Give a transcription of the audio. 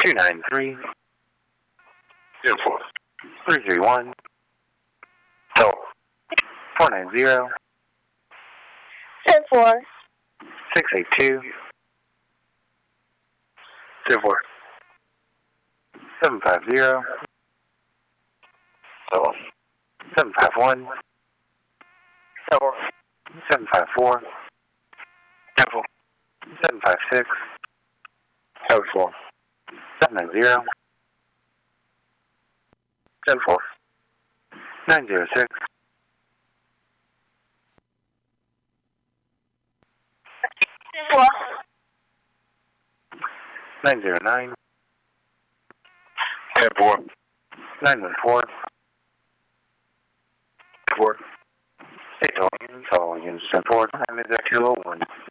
293 10-4. 331 Tell 490 10-4. 682 10-4. 750 Tell 751 10-4. 754 10-4. 756 10-4. 790 10-4. 906 10-4. 909 10-4. 914 4. Hey, Tolkien, 10-4, I'm at 201.